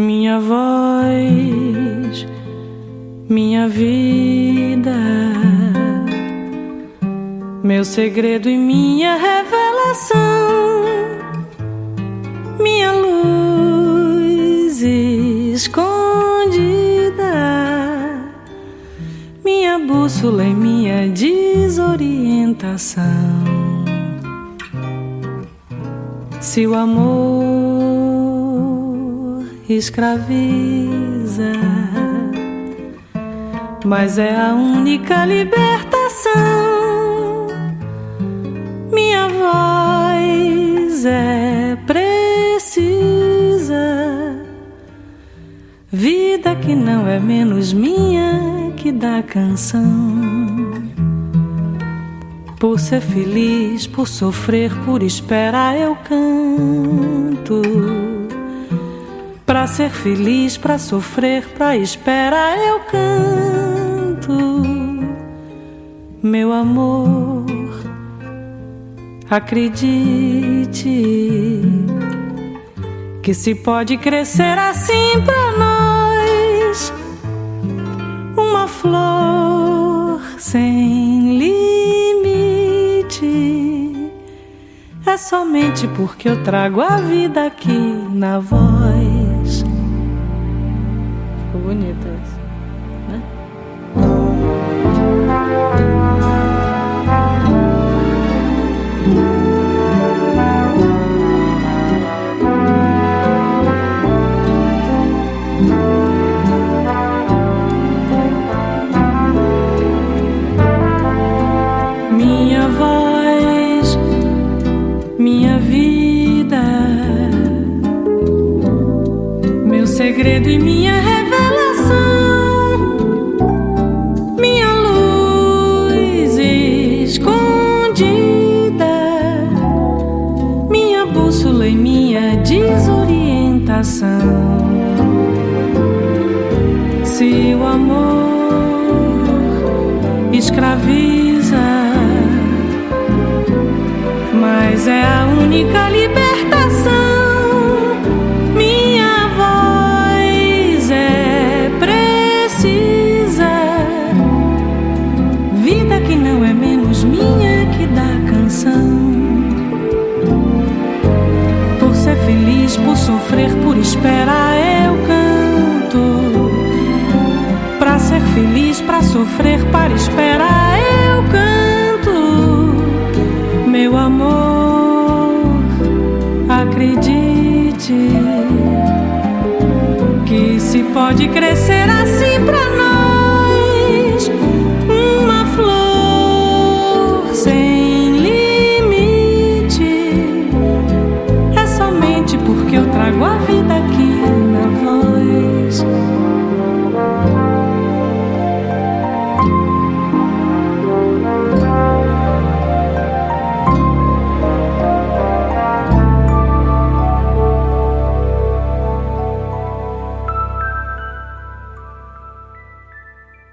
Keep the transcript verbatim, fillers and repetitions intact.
Minha voz, minha vida, meu segredo e minha revelação, minha luz escondida, minha bússola e minha desorientação. Se o amor escraviza, mas é a única libertação. Minha voz é precisa, vida que não é menos minha que da canção. Por ser feliz, por sofrer, por esperar eu canto. Pra ser feliz, pra sofrer, pra esperar eu canto. Meu amor, acredite que se pode crescer assim pra nós, uma flor sem limite. É somente porque eu trago a vida aqui na voz. Ficou bonita isso, né? Minha voz, minha vida, meu segredo e minha revelação, minha luz escondida, minha bússola e minha desorientação. Se o amor escraviza, mas é a única libertação. Minha voz é precisa, vida que não é menos minha que da canção. Por ser feliz, por sofrer, por esperar eu canto. Pra ser feliz, pra sofrer, para esperar eu canto. Meu amor, acredite que se pode crescer assim pra nós,